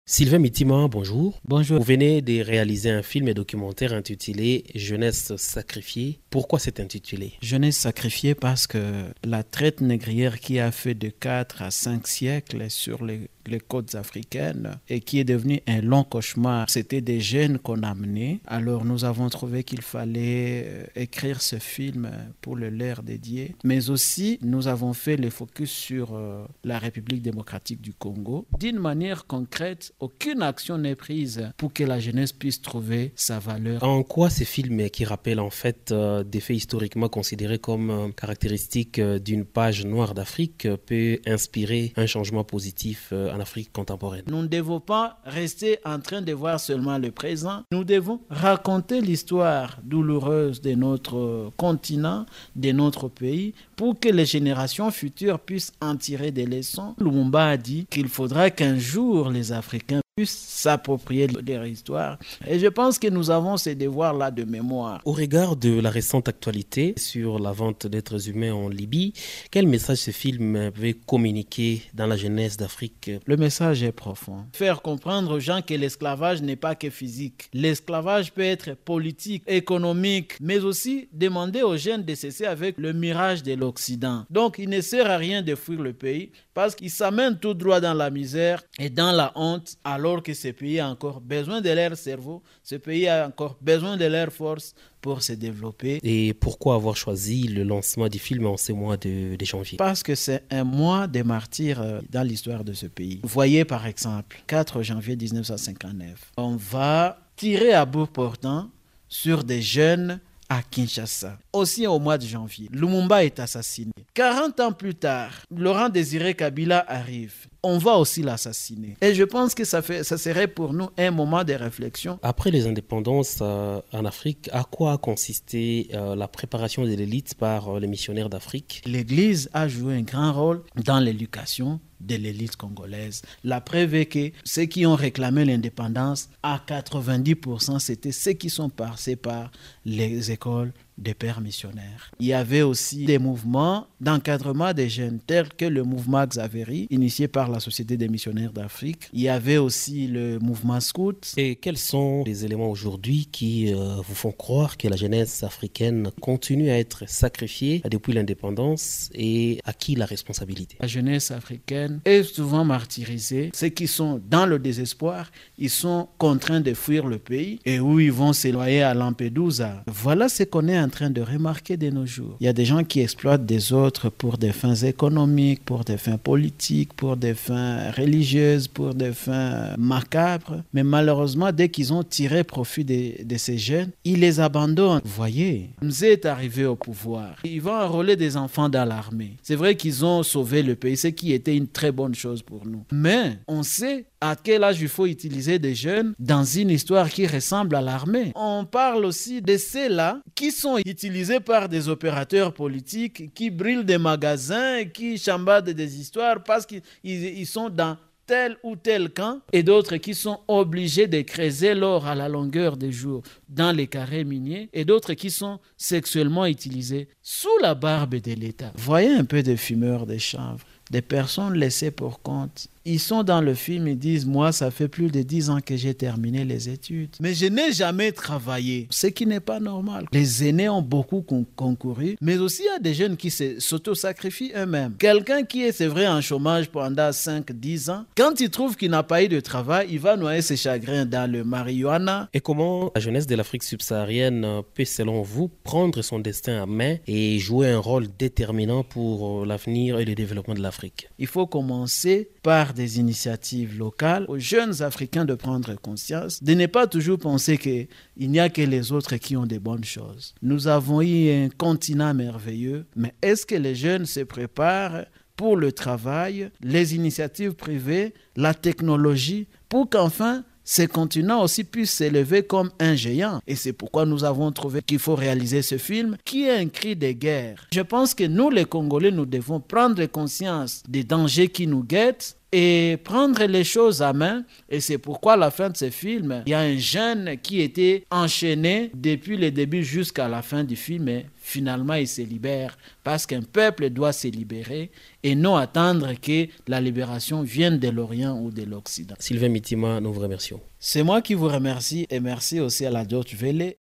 Sylvain Mitima, bonjour. Bonjour. Vous venez de réaliser un film et documentaire intitulé Jeunesse sacrifiée. Pourquoi cet intitulé? Jeunesse sacrifiée parce que la traite négrière qui a fait de 4 à 5 siècles sur les côtes africaines et qui est devenu un long cauchemar, c'était des jeunes qu'on amenait. Alors nous avons trouvé qu'il fallait écrire ce film pour le leur dédié. Mais aussi, nous avons fait le focus sur la République démocratique du Congo. D'une manière concrète, aucune action n'est prise pour que la jeunesse puisse trouver sa valeur. En quoi ces films qui rappellent en fait des faits historiquement considérés comme caractéristiques d'une page noire d'Afrique peut inspirer un changement positif en Afrique contemporaine? Nous ne devons pas rester en train de voir seulement le présent. Nous devons raconter l'histoire douloureuse de notre continent, de notre pays, pour que les générations futures puissent en tirer des leçons. Lumumba a dit qu'il faudra qu'un jour les Africains puissent s'approprier de leur histoire. Et je pense que nous avons ces devoirs-là de mémoire. Au regard de la récente actualité sur la vente d'êtres humains en Libye, quel message ce film veut communiquer dans la jeunesse d'Afrique? Le message est profond. Faire comprendre aux gens que l'esclavage n'est pas que physique. L'esclavage peut être politique, économique, mais aussi demander aux jeunes de cesser avec le mirage de l'Occident. Donc, il ne sert à rien de fuir le pays parce qu'ils s'amènent tout droit dans la misère et dans la honte, alors que ce pays a encore besoin de leur cerveau, ce pays a encore besoin de leur force pour se développer. Et pourquoi avoir choisi le lancement du film en ce mois de janvier? Parce que c'est un mois de martyrs dans l'histoire de ce pays. Voyez par exemple, 4 janvier 1959, on va tirer à bout portant sur des jeunes à Kinshasa. Aussi au mois de janvier, Lumumba est assassiné. 40 ans plus tard, Laurent Désiré Kabila arrive. On va aussi l'assassiner. Et je pense que ça serait pour nous un moment de réflexion. Après les indépendances en Afrique, à quoi a consisté la préparation de l'élite par les missionnaires d'Afrique? L'Église a joué un grand rôle dans l'éducation de l'élite congolaise. La preuve est que ceux qui ont réclamé l'indépendance, à 90%, c'était ceux qui sont passés par les écoles des pères missionnaires. Il y avait aussi des mouvements d'encadrement des jeunes, tels que le mouvement Xaveri, initié par la Société des missionnaires d'Afrique. Il y avait aussi le mouvement Scout. Et quels sont les éléments aujourd'hui qui vous font croire que la jeunesse africaine continue à être sacrifiée depuis l'indépendance, et à qui la responsabilité? La jeunesse africaine est souvent martyrisée. Ceux qui sont dans le désespoir, ils sont contraints de fuir le pays et où ils vont s'éloigner à Lampedusa. Voilà ce qu'on est en train de remarquer de nos jours. Il y a des gens qui exploitent des autres pour des fins économiques, pour des fins politiques, pour des fins religieuses, pour des fins macabres. Mais malheureusement, dès qu'ils ont tiré profit de ces jeunes, ils les abandonnent. Vous voyez, Mzee est arrivé au pouvoir. Ils vont enrôler des enfants dans l'armée. C'est vrai qu'ils ont sauvé le pays, ce qui était une très bonne chose pour nous. Mais on sait à quel âge il faut utiliser des jeunes dans une histoire qui ressemble à l'armée. On parle aussi de ceux-là qui sont utilisés par des opérateurs politiques, qui brûlent des magasins, qui chambardent des histoires parce qu'ils sont dans tel ou tel camp, et d'autres qui sont obligés de creuser l'or à la longueur des jours dans les carrés miniers, et d'autres qui sont sexuellement utilisés sous la barbe de l'État. Voyez un peu de fumeurs de chanvre, des personnes laissées pour compte. Ils sont dans le film, ils disent « Moi, ça fait plus de 10 ans que j'ai terminé les études. Mais je n'ai jamais travaillé. » Ce qui n'est pas normal. Les aînés ont beaucoup concouru, mais aussi il y a des jeunes qui s'auto-sacrifient eux-mêmes. Quelqu'un qui est, c'est vrai, en chômage pendant 5-10 ans, quand il trouve qu'il n'a pas eu de travail, il va noyer ses chagrins dans le marijuana. Et comment la jeunesse de l'Afrique subsaharienne peut, selon vous, prendre son destin à main et jouer un rôle déterminant pour l'avenir et le développement de l'Afrique? Il faut commencer par des initiatives locales, aux jeunes Africains de prendre conscience, de ne pas toujours penser qu'il n'y a que les autres qui ont des bonnes choses. Nous avons eu un continent merveilleux, mais est-ce que les jeunes se préparent pour le travail, les initiatives privées, la technologie, pour qu'enfin ce continent aussi puisse s'élever comme un géant? Et c'est pourquoi nous avons trouvé qu'il faut réaliser ce film qui est un cri de guerre. Je pense que nous, les Congolais, nous devons prendre conscience des dangers qui nous guettent et prendre les choses à main. Et c'est pourquoi à la fin de ce film, il y a un jeune qui était enchaîné depuis le début jusqu'à la fin du film, et finalement il se libère parce qu'un peuple doit se libérer et non attendre que la libération vienne de l'Orient ou de l'Occident. Sylvain Mitima, nous vous remercions. C'est moi qui vous remercie et merci aussi à la Deutsche Welle.